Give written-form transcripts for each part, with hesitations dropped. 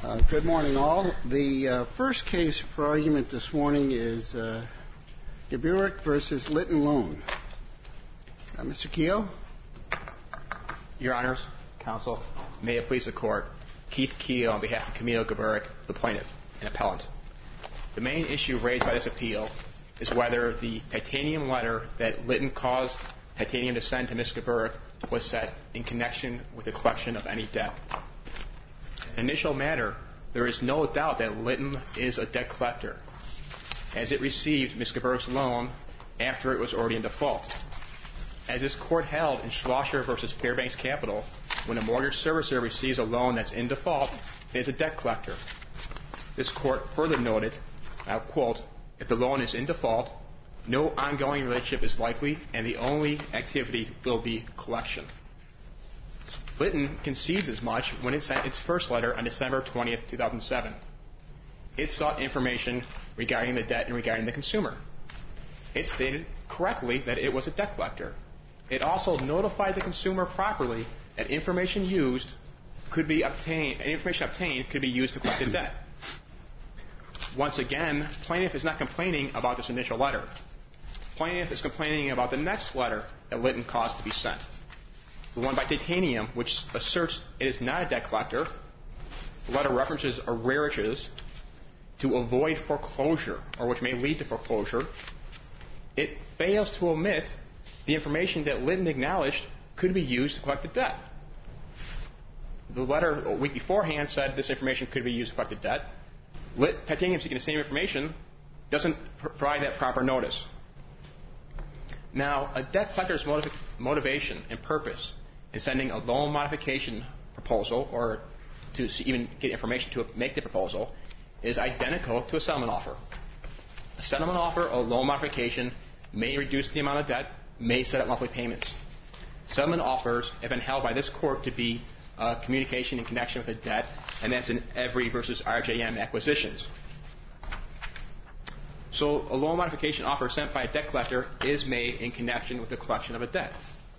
Good morning, all. The first case for argument this morning is Geburik versus Litton Loan. Mr. Keogh? Your Honors, Counsel, may it please the Court, Keith Keogh on behalf of Camille Geburik, the plaintiff and appellant. The main issue raised by this appeal is whether the titanium letter that Litton caused Titanium to send to Ms. Geburik was set in connection with the collection of any debt. In initial matter, there is no doubt that Litton is a debt collector, as it received Ms. Geburik's loan after it was already in default. As this Court held in Schlosser v. Fairbanks Capital, when a mortgage servicer receives a loan that's in default, it is a debt collector. This Court further noted, I'll quote, "If the loan is in default, no ongoing relationship is likely, and the only activity will be collection." Litton concedes as much when it sent its first letter on December 20th, 2007. It sought information regarding the debt and regarding the consumer. It stated correctly that it was a debt collector. It also notified the consumer properly that information obtained could be used to collect the debt. Once again, plaintiff is not complaining about this initial letter. Plaintiff is complaining about the next letter that Litton caused to be sent, the one by Titanium, which asserts it is not a debt collector. The letter references arrearages to avoid foreclosure, or which may lead to foreclosure. It fails to omit the information that Litton acknowledged could be used to collect the debt. The letter a week beforehand said this information could be used to collect the debt. Titanium, seeking the same information, doesn't provide that proper notice. Now, a debt collector's motivation and purpose in sending a loan modification proposal, or to even get information to make the proposal, is identical to a settlement offer. A settlement offer or loan modification may reduce the amount of debt, may set up monthly payments. Settlement offers have been held by this Court to be communication in connection with the debt, and that's in Every versus RJM acquisitions. So a loan modification offer sent by a debt collector is made in connection with the collection of a debt.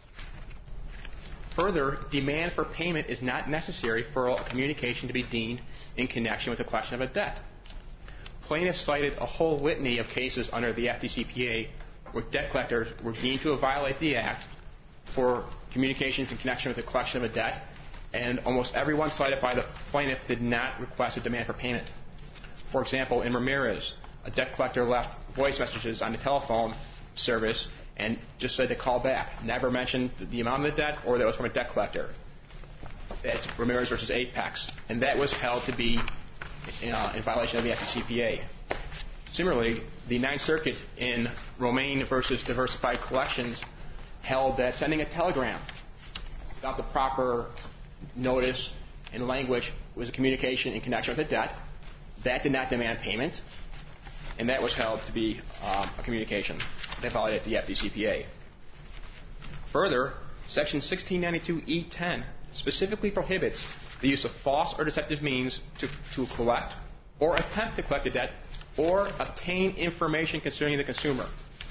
Further, demand for payment is not necessary for a communication to be deemed in connection with the collection of a debt. Plaintiffs cited a whole litany of cases under the FDCPA where debt collectors were deemed to have violated the Act for communications in connection with the collection of a debt, and almost everyone cited by the plaintiff did not request a demand for payment. For example, in Ramirez, a debt collector left voice messages on the telephone service and just said to call back. Never mentioned the amount of the debt or that it was from a debt collector. That's Ramirez versus Apex. And that was held to be in violation of the FDCPA. Similarly, the Ninth Circuit in Romaine versus Diversified Collections held that sending a telegram without the proper notice and language was a communication in connection with a debt. That did not demand payment, and that was held to be a communication that violated the FDCPA. Further, Section 1692E10 specifically prohibits the use of false or deceptive means to collect or attempt to collect a debt or obtain information concerning the consumer.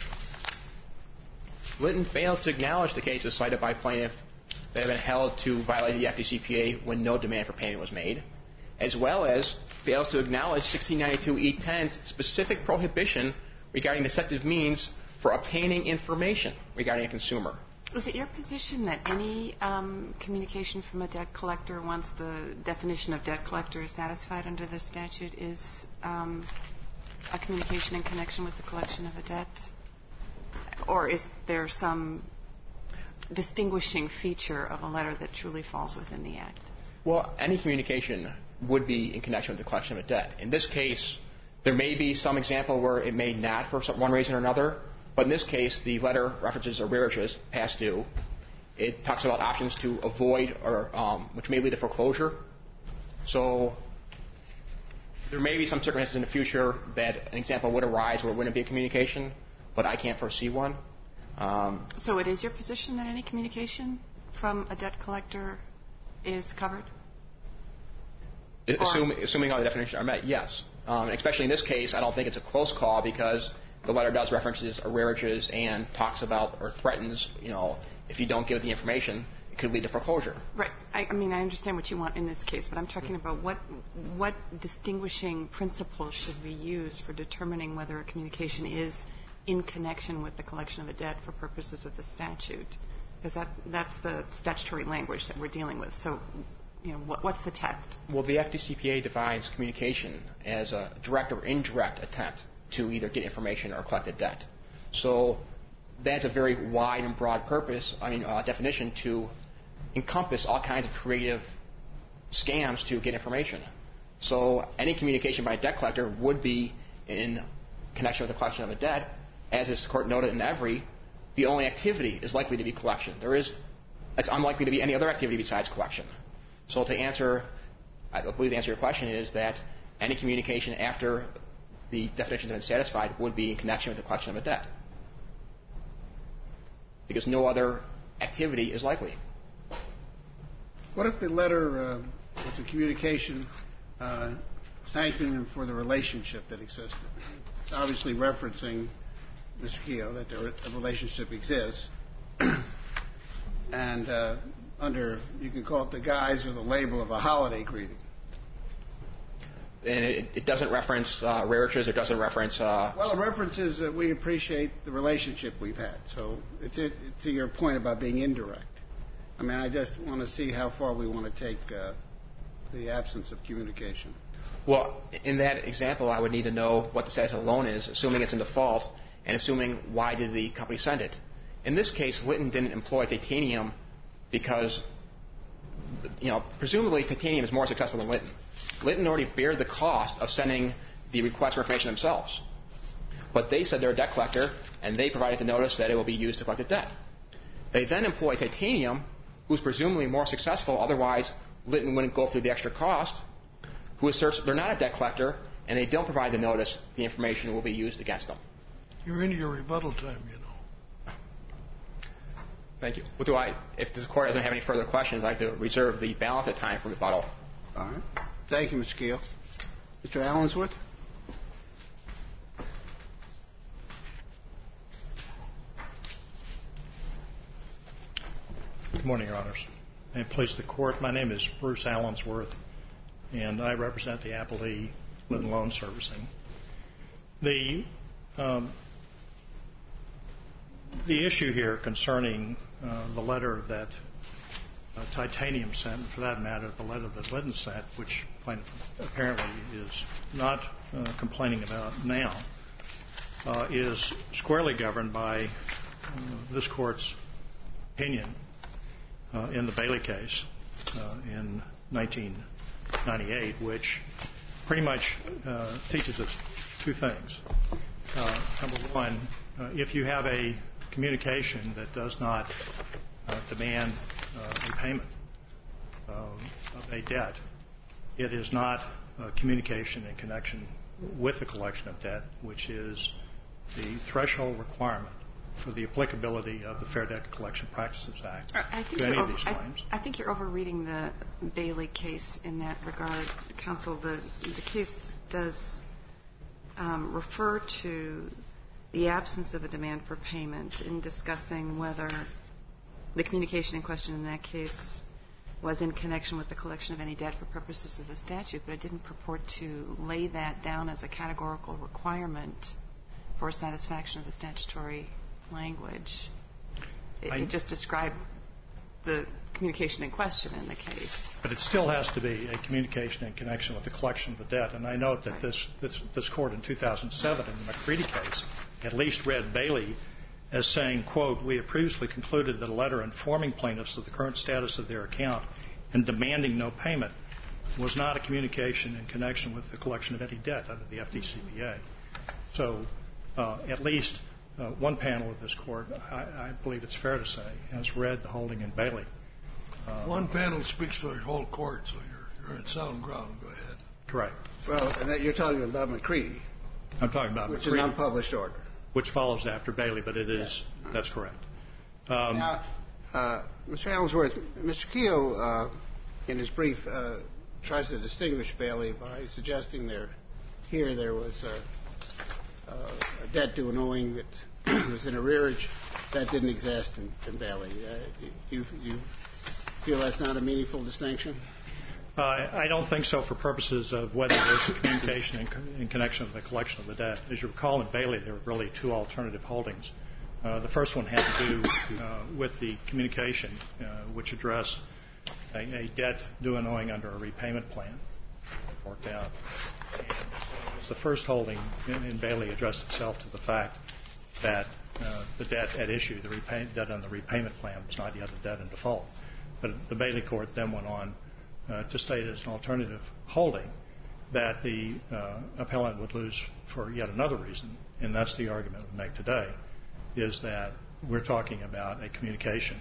Litton fails to acknowledge the cases cited by plaintiff that have been held to violate the FDCPA when no demand for payment was made, as well as fails to acknowledge 1692E10's specific prohibition regarding deceptive means for obtaining information regarding a consumer. Is it your position that any communication from a debt collector, once the definition of debt collector is satisfied under this statute, is a communication in connection with the collection of a debt? Or is there some distinguishing feature of a letter that truly falls within the Act? Well, any communication would be in connection with the collection of a debt. In this case, there may be some example where it may not for one reason or another, but in this case, the letter references arrearages, past due. It talks about options to avoid or which may lead to foreclosure. So there may be some circumstances in the future that an example would arise where it wouldn't be a communication, but I can't foresee one. So it is your position that any communication from a debt collector is covered? Assuming all the definitions are met, yes. Especially in this case, I don't think it's a close call because the letter does references arrearages and talks about or threatens, if you don't give the information, could lead to foreclosure. Right. I mean, I understand what you want in this case, but I'm talking about what distinguishing principles should we use for determining whether a communication is in connection with the collection of a debt for purposes of the statute? Because that's the statutory language that we're dealing with. So, what's the test? Well, the FDCPA defines communication as a direct or indirect attempt to either get information or collect a debt. So that's a very wide and broad definition to encompass all kinds of creative scams to get information. So any communication by a debt collector would be in connection with the collection of a debt. As this court noted in Every, the only activity is likely to be collection. It's unlikely to be any other activity besides collection. So I believe the answer to your question is that any communication after the definition has been satisfied would be in connection with the collection of a debt, because no other activity is likely. What if the letter was a communication thanking them for the relationship that existed? It's obviously referencing, Mr. Keogh, that a relationship exists, and you can call it the guise or the label of a holiday greeting. And it doesn't reference raritures. It doesn't reference... Well, it references that we appreciate the relationship we've had. So it's to your point about being indirect. I mean, I just want to see how far we want to take the absence of communication. Well, in that example, I would need to know what the status of the loan is, assuming it's in default, and assuming why did the company send it. In this case, Litton didn't employ Titanium because, presumably Titanium is more successful than Litton. Litton already bared the cost of sending the request for information themselves. But they said they're a debt collector, and they provided the notice that it will be used to collect the debt. They then employ Titanium, who's presumably more successful, otherwise Litton wouldn't go through the extra cost, who asserts they're not a debt collector, and they don't provide the notice the information will be used against them. You're into your rebuttal time, Thank you. If the court doesn't have any further questions, I'd like to reserve the balance of time for rebuttal. All right. Thank you, Mr. Keogh. Mr. Allensworth? Good morning, Your Honors. May it please the Court, my name is Bruce Allensworth, and I represent the Applee Litton Loan Servicing. The issue here concerning the letter that Titanium sent, and for that matter, the letter that Litton sent, which apparently is not complaining about now, is squarely governed by this Court's opinion in the Bailey case in 1998, which pretty much teaches us two things. Number one, if you have a communication that does not demand a payment of a debt, it is not a communication in connection with the collection of debt, which is the threshold requirement for the applicability of the Fair Debt Collection Practices Act to any of these claims. I think you're overreading the Bailey case in that regard, Counsel. The case does refer to the absence of a demand for payment in discussing whether the communication in question in that case was in connection with the collection of any debt for purposes of the statute, but it didn't purport to lay that down as a categorical requirement for satisfaction of the statutory language. It just described the communication in question in the case. But it still has to be a communication in connection with the collection of the debt. And I note that this Court in 2007 in the McCready case at least read Bailey as saying, quote, "We have previously concluded that a letter informing plaintiffs of the current status of their account and demanding no payment was not a communication in connection with the collection of any debt under the FDCPA." So at least one panel of this Court, I believe it's fair to say, has read the holding in Bailey. One panel speaks for the whole Court, so you're in sound ground. Go ahead. Correct. Well, and you're talking about McCready. I'm talking about which McCready. Which is an unpublished order. Which follows after Bailey, but it is, that's correct. Now, Mr. Allensworth, Mr. Keogh, in his brief, tries to distinguish Bailey by suggesting there was a debt due and owing that was in arrearage. That didn't exist in Bailey. You've feel that's not a meaningful distinction? I don't think so for purposes of whether there's a communication in connection with the collection of the debt. As you recall, in Bailey, there were really two alternative holdings. The first one had to do with the communication, which addressed a debt due and owing under a repayment plan. Worked out. And the first holding in Bailey addressed itself to the fact that the debt at issue, the debt on the repayment plan, was not yet a debt in default. But the Bailey court then went on to state as an alternative holding that the appellant would lose for yet another reason, and that's the argument we make today, is that we're talking about a communication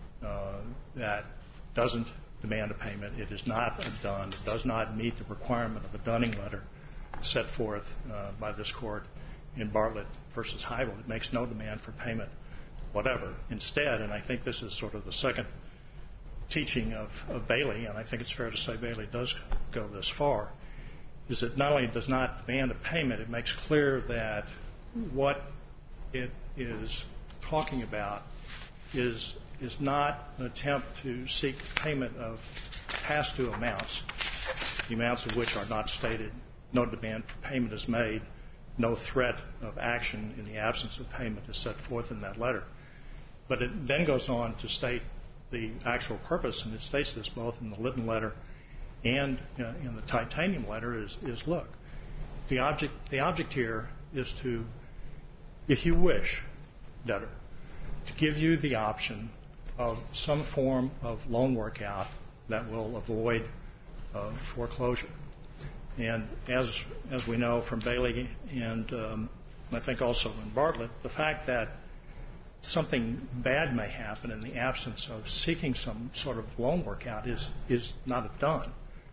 that doesn't demand a payment. It is not done. It does not meet the requirement of a Dunning letter set forth by this court in Bartlett versus Heibel. It makes no demand for payment whatever. Instead, and I think this is sort of the second teaching of Bailey, and I think it's fair to say Bailey does go this far, is that not only does not demand a payment, it makes clear that what it is talking about is not an attempt to seek payment of past due amounts, the amounts of which are not stated, no demand for payment is made, no threat of action in the absence of payment is set forth in that letter. But it then goes on to state the actual purpose, and it states this both in the Litton letter and in the Titanium letter, is look, the object here is to, if you wish, debtor, to give you the option of some form of loan workout that will avoid foreclosure. And as we know from Bailey and I think also in Bartlett, the fact that something bad may happen in the absence of seeking some sort of loan workout is not done.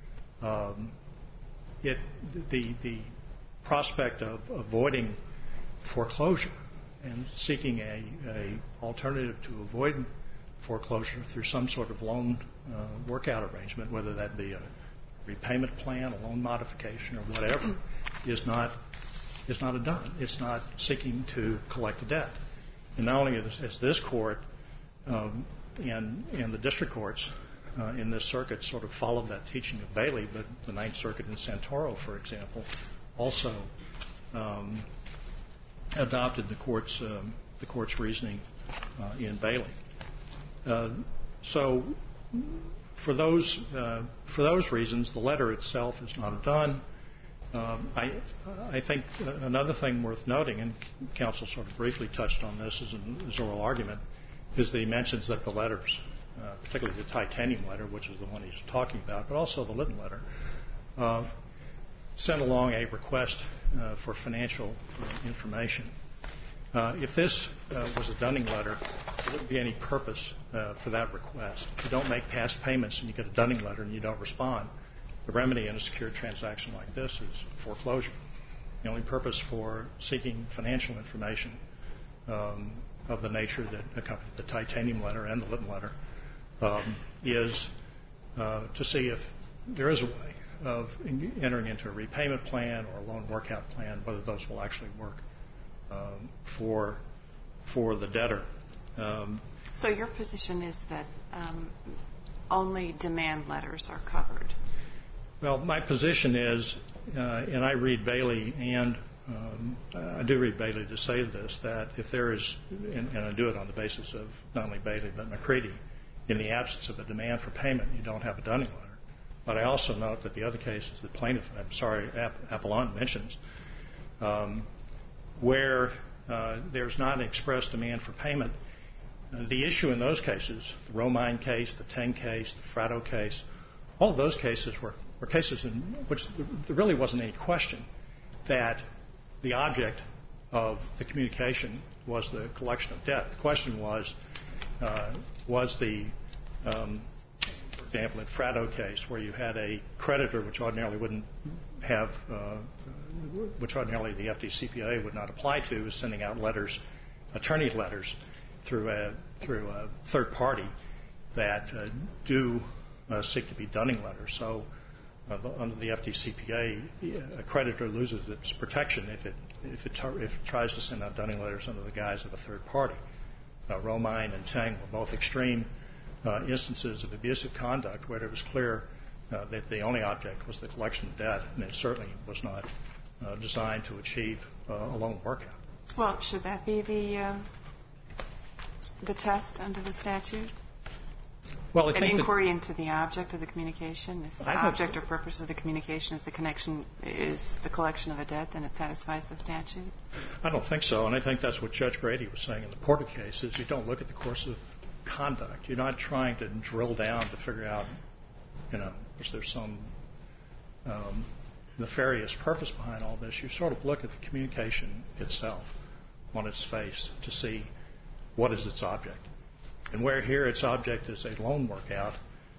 The prospect of avoiding foreclosure and seeking a alternative to avoid foreclosure through some sort of loan workout arrangement, whether that be a repayment plan, a loan modification, or whatever, is not done. It's not seeking to collect a debt. And not only has this court and the district courts in this circuit sort of followed that teaching of Bailey, but the Ninth Circuit in Santoro, for example, also adopted the court's reasoning in Bailey. So for those reasons, the letter itself is not done. I think another thing worth noting, and counsel sort of briefly touched on this as an oral argument, is that he mentions that the letters, particularly the Titanium letter, which is the one he's talking about, but also the Litton letter, sent along a request for financial information. If this was a Dunning letter, there wouldn't be any purpose for that request. If you don't make past payments and you get a Dunning letter and you don't respond, the remedy in a secured transaction like this is foreclosure. The only purpose for seeking financial information of the nature that accompanied the Titanium letter and the Litton letter is to see if there is a way of entering into a repayment plan or a loan workout plan, whether those will actually work for the debtor. So your position is that only demand letters are covered? Well, my position is, and I read Bailey, and I do read Bailey to say this, that if there is, and I do it on the basis of not only Bailey but McCready, in the absence of a demand for payment, you don't have a Dunning letter. But I also note that the other cases the plaintiff, Appellant mentions, where there's not an express demand for payment, the issue in those cases, the Romine case, the Teng case, the Fratto case, all of those cases were cases in which there really wasn't any question that the object of the communication was the collection of debt. The question was the, for example, in Fratto case, where you had a creditor which ordinarily wouldn't have, which ordinarily the FDCPA would not apply to, is sending out letters, attorney letters, through a third party that do seek to be Dunning letters. So under the FDCPA, a creditor loses its protection if it tries to send out Dunning letters under the guise of a third party. Romine and Teng were both extreme instances of abusive conduct where it was clear that the only object was the collection of debt, and it certainly was not designed to achieve a loan workout. Well, should that be the test under the statute? Well, I An think inquiry into the object of the communication. If the object or purpose of the communication is the collection of a debt, then it satisfies the statute? I don't think so, and I think that's what Judge Grady was saying in the Porter case, is you don't look at the course of conduct. You're not trying to drill down to figure out, is there some nefarious purpose behind all this. You sort of look at the communication itself on its face to see what is its object. And where here its object is a loan workout,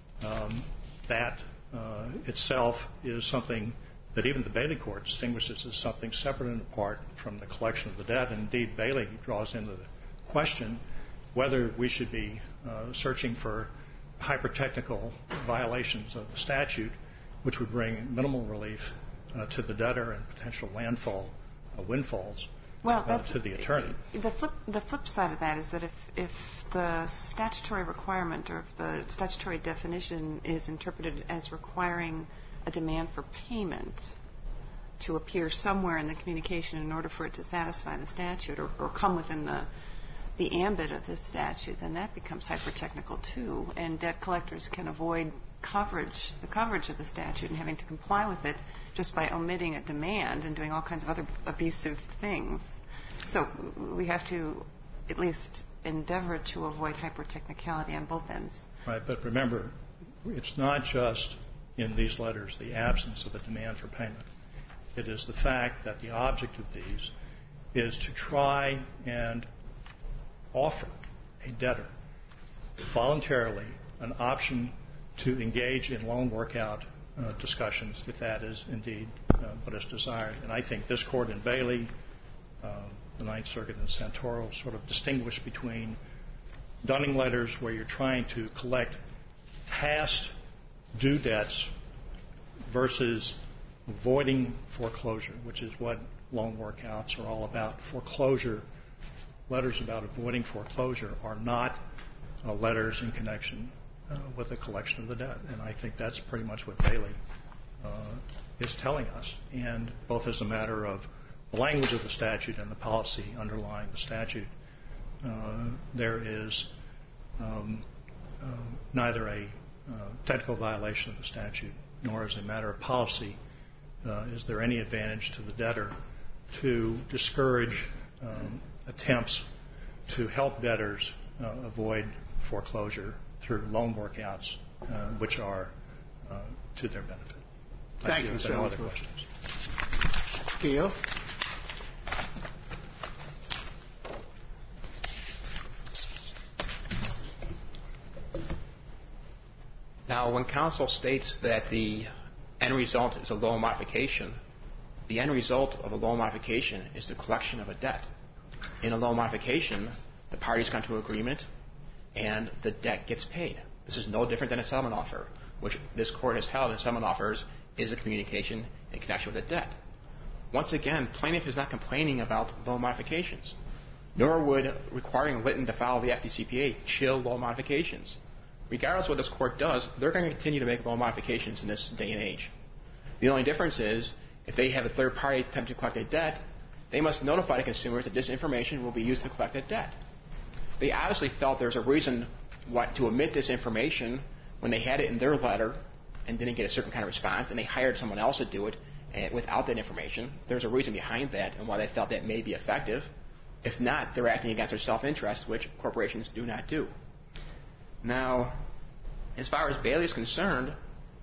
that itself is something that even the Bailey Court distinguishes as something separate and apart from the collection of the debt. And indeed, Bailey draws into the question whether we should be searching for hyper-technical violations of the statute, which would bring minimal relief to the debtor and potential windfalls to the attorney. The flip side of that is that if the statutory requirement or if the statutory definition is interpreted as requiring a demand for payment to appear somewhere in the communication in order for it to satisfy the statute or come within the ambit of this statute, then that becomes hyper-technical too, and debt collectors can avoid the coverage of the statute and having to comply with it just by omitting a demand and doing all kinds of other abusive things. So we have to at least endeavor to avoid hyper-technicality on both ends. Right, but remember, it's not just in these letters the absence of a demand for payment. It is the fact that the object of these is to try and offer a debtor voluntarily an option to engage in loan workout discussions, if that is indeed what is desired. And I think this Court in Bailey, the Ninth Circuit in Santoro, sort of distinguish between dunning letters where you're trying to collect past due debts versus avoiding foreclosure, which is what loan workouts are all about. Letters about avoiding foreclosure are not letters in connection with the collection of the debt. And I think that's pretty much what Bailey is telling us, and both as a matter of the language of the statute and the policy underlying the statute, there is neither a technical violation of the statute nor as a matter of policy is there any advantage to the debtor to discourage attempts to help debtors avoid foreclosure through loan workouts, which are to their benefit. Thank you, Mr. No other questions. Keogh. Now, when counsel states that the end result is a loan modification, the end result of a loan modification is the collection of a debt. In a loan modification, the parties come to an agreement and the debt gets paid. This is no different than a settlement offer, which this Court has held in settlement offers is a communication in connection with a debt. Once again, plaintiff is not complaining about loan modifications, nor would requiring Litton to follow the FDCPA chill loan modifications. Regardless of what this Court does, they're going to continue to make loan modifications in this day and age. The only difference is if they have a third party attempt to collect a debt, they must notify the consumers that this information will be used to collect that debt. They obviously felt there's a reason to omit this information when they had it in their letter and didn't get a certain kind of response, and they hired someone else to do it without that information. There's a reason behind that and why they felt that may be effective. If not, they're acting against their self-interest, which corporations do not do. Now, as far as Bailey is concerned,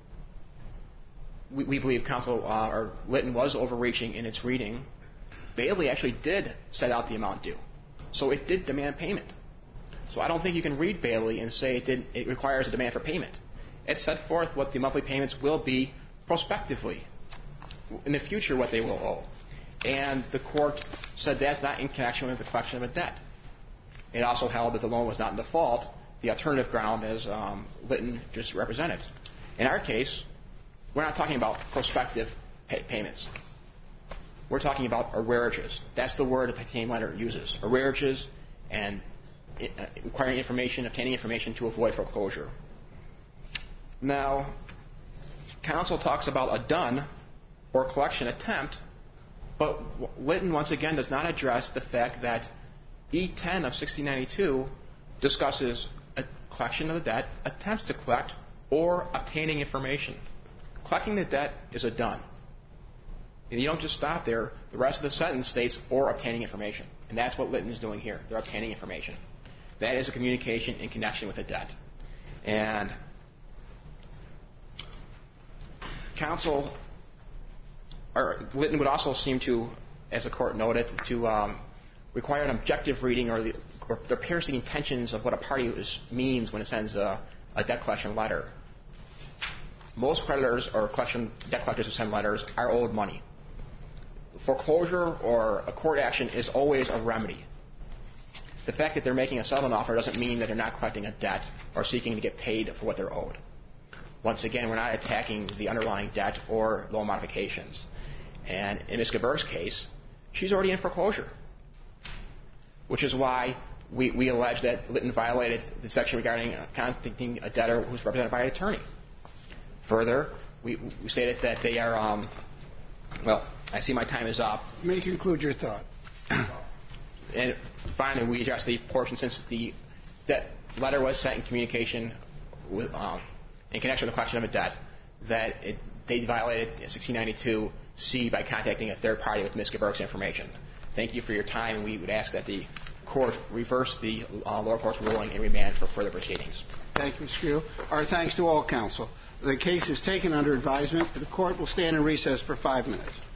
we believe Litton was overreaching in its reading. Bailey actually did set out the amount due, so it did demand payment. So I don't think you can read Bailey and say it requires a demand for payment. It set forth what the monthly payments will be prospectively, in the future what they will owe. And the Court said that's not in connection with the collection of a debt. It also held that the loan was not in default, the alternative ground as Litton just represented. In our case, we're not talking about prospective payments. We're talking about arrearages. That's the word that the Titanium letter uses. Arrearages and acquiring information, obtaining information to avoid foreclosure. Now, counsel talks about a done or collection attempt, but Litton once again does not address the fact that E10 of 1692 discusses a collection of the debt, attempts to collect, or obtaining information. Collecting the debt is a done. And you don't just stop there. The rest of the sentence states, or obtaining information. And that's what Litton is doing here. They're obtaining information. That is a communication in connection with a debt. And Litton would also seem to, as the court noted, to require an objective reading or the piercing intentions of what a party means when it sends a debt collection letter. Most creditors or debt collectors who send letters are owed money. Foreclosure or a court action is always a remedy. The fact that they're making a settlement offer doesn't mean that they're not collecting a debt or seeking to get paid for what they're owed. Once again, we're not attacking the underlying debt or loan modifications. And in Ms. Geberg's case, she's already in foreclosure, which is why we allege that Litton violated the section regarding contacting a debtor who's represented by an attorney. Further, we stated that they are, I see my time is up. You may conclude your thought. And finally, we address the portion since the debt letter was sent in communication with, in connection with the collection of a debt, that they violated 1692C by contacting a third party with Ms. Geberg's information. Thank you for your time, and we would ask that the court reverse the lower court's ruling and remand for further proceedings. Thank you, Mr. Creel. Our thanks to all counsel. The case is taken under advisement. The court will stand in recess for 5 minutes.